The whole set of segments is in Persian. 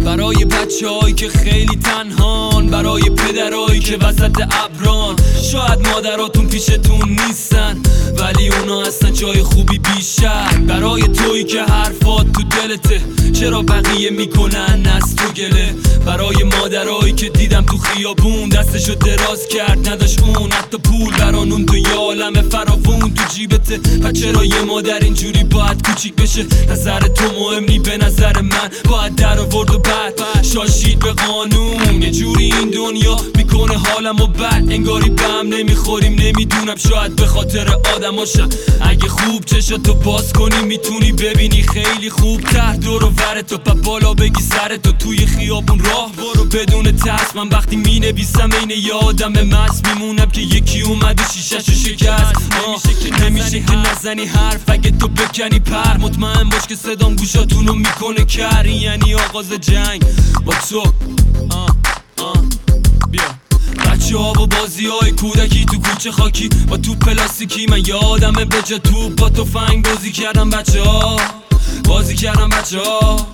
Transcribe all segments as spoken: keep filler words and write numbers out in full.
برای بچه‌هایی که خیلی تنهان، برای پدرایی که وسط ابران. شاید مادراتون پیشتون نیستن ولی اونا هستن جای خوبی بیشتر. برای تویی که حرفات تو دلته، چرا بقیه میکنن از تو گله. برای مادرایی که دیدم تو خیابون دستشو دراز کرد نداشت اون حتی پول برانون تو یه عالم فراوون تو جیبته. و چرا یه مادر اینجوری باید کوچیک بشه؟ نظر تو مهم نی به نظر من، باید در آورد و بعد شاشید به قانون. یه جوری این دنیا میکنه حالمو بد، انگاری به هم نمیخوریم. نمیدونم شاید به خاطر آدماشم. اگه خوب چشاتو باز کنی میتونی ببینی خیلی خوب تر دور و برتو. پا بالا بگی سرتو توی خیابون راه برو بدون ترس. من وقتی مینویسم این یه آدم مست میمونم که یکی اومد و شیشه‌شو شکست. نمیشه که نمیشه که نزنی حرف اگه تو بکنی پر. مطمئن باش که صدام گوشاتونو میکنه کر. یعنی آغاز جنگ با تو. آه آه بیا بچه ها و بازی های کودکی تو کوچه خاکی با تو پلاستیکی. من یادمه به جا توپ با تفنگ بازی کردم بچه ها، بازی کردم بچه ها.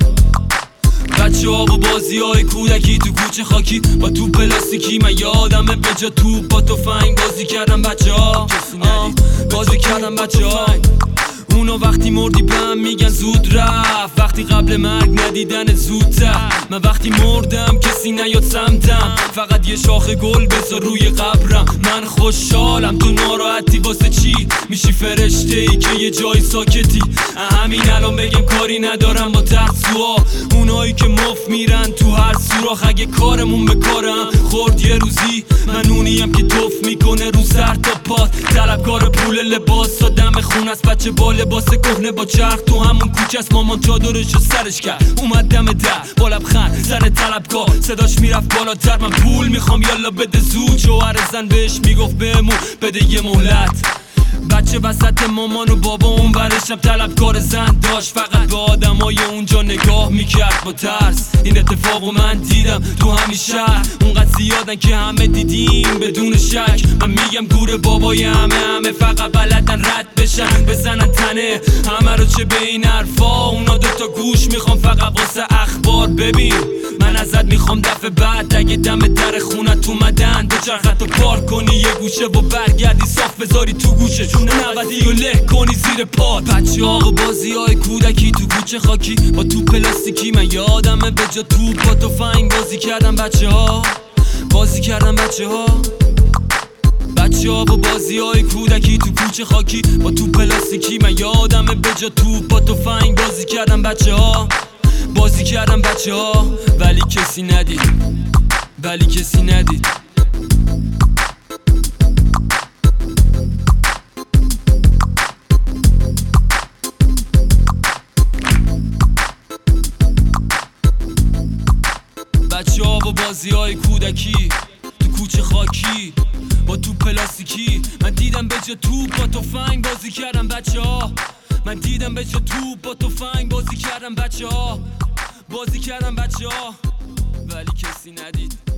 بچه ها و بازی های کودکی تو کوچه خاکی با تو پلاستیکی. من یادمه به جا توپ با تفنگ بازی کردم بچه ها، بازی کردم بچه ها. اونا وقتی مردی به هم میگن زود رفت، وقتی قبل مرگ ندیدن زودتر. من وقتی مردم کسی نیاد سمتم، فقط یه شاخ گل بذار روی قبرم. من خوشحالم تو ناراحتی واسه چی؟ میشی فرشته ای که یه جای ساکتی. همین الان بگم کاری ندارم با ترسوها، اونایی که مف میرن تو هر سوراخ. اگه کارمون به کارم خورد یه روزی، من اونیم که توف میکنه رو سر تا پات. طلبکار پول لباس و دم خون است، بچه با لباس کهنه با چرخ تو همون کوچه است. مامان چادرشو سرش کرد اومد دم در با لبخند زن طلبکار، صداش میرفت بالاتر. من پول میخوام یالا بده زود. شوهر زن بهش میگفت بهمون بده یه مهلت. بچه وسط مامان و بابا اون ورشم طلبکار زن داشت، فقط به آدمای اونجا نگاه میکرد با ترس. این اتفاقو من دیدم تو همین شهر، اونقدر زیادن که همه دیدیم بدون شک. من میگم گور بابای همه، همه فقط بلدن رد بشن بزنن تنه همه رو. چه به این حرفا اونا دوتا گوش میخوام فقط واسه اخبار. ببین من ازت میخوام دفعه بعد اگه دم در خونت اومدن دو چرختو پارک کنی یه گوشه و برگردی صاف بذاری تو گوشه نودی و له کنی زیر پات. بچه ها و بازی های کودکی تو کوچه خاکی با تو پلاستیکی. من یادمه به جا توپ با تفنگ بازی کردم بچه ها، بازی کردم بچه ها. بچه ها و بازی های کودکی تو کوچه خاکی با تو پلاستیکی. من یادمه به جا توپ با تفنگ بازی کردم بچه ها، بازی کردم بچه ها. ولی کسی ندید، ولی کسی ندید. بچه ها و بازی های کودکی تو کوچه خاکی با تو پلاستیکی. من دیدم به جا توپ با تفنگ بازی کردم بچه ها، من دیدم به جا توپ با تفنگ بازی کردم بچه ها، بازی کردم بچه ها. ولی کسی ندید.